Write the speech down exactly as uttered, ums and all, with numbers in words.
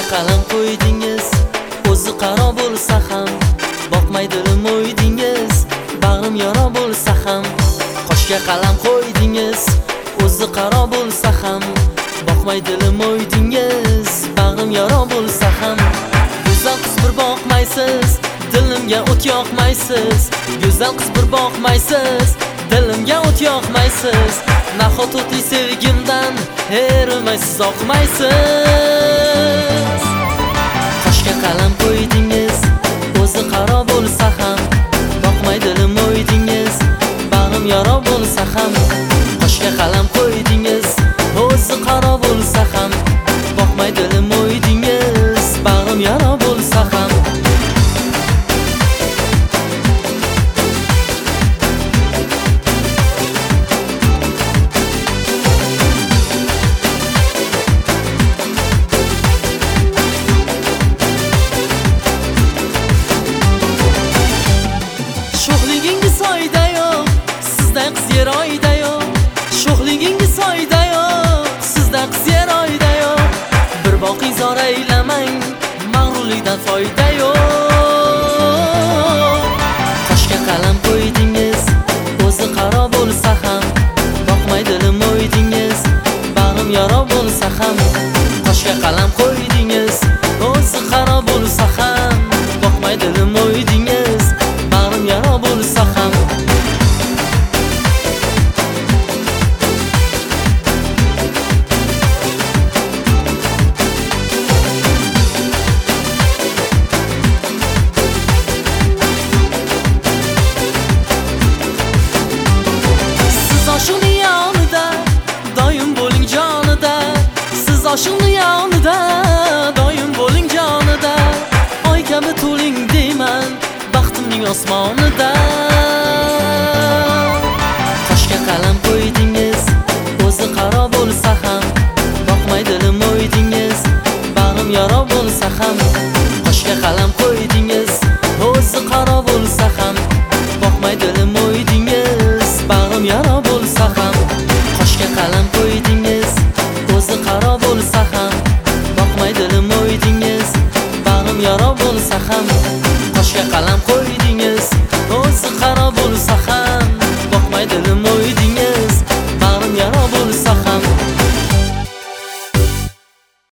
qalam qo'ydingiz, o'zi qaro bo'lsa ham boqmay dilim o'ydingiz, bag'rim yara bo'lsa ham. Qoshga qalam qo'ydingiz, o'zi qaro bo'lsa ham boqmay dilim o'ydingiz, bag'rim yara bo'lsa ham. Go'zal qiz bir boqmaysiz, dilimga o't yoqmaysiz. Go'zal qiz bir boqmaysiz, dilimga o't yoqmaysiz. Nahot o'tli sevgimdan erimaysiz, oqmaysiz. Qoshga qalam qo'ydingiz, o'zi qaro bo'lsa ham boqmay dilim o'ydingiz, bag'rim yara bo'lsa ham. Qoshga qalam qo'ydingiz, o'zi qaro bo'lsa ham boqmay dilim o'ydingiz, bag'rim yara bo'lsa ham. Sho'xligingiz oyda yo'q, sizdan qiz yer oyda yo'q. Sho'xligingiz oyda yo'q, sizdan qiz yer oyda yo'q. Bir boqing zor aylamang, mag'rurlikdan foyda yo'q. Qoshga qalam qo'ydingiz, o'zi qaro bo'lsa ham boqmay dilim o'ydingiz, bag'rim yara bo'lsa ham. Qoshga qalam qo'ydingiz, o'zi qaro bo'lsa ham boqmay dilim o'ydingiz, bag'rim yara bo'lsa ham. Siz oshiqni yonida doim bo'ling jonida. Siz oshiqni yonida doim bo'ling jonida. Oy kabi to'ling deyman baxtimning osmonida.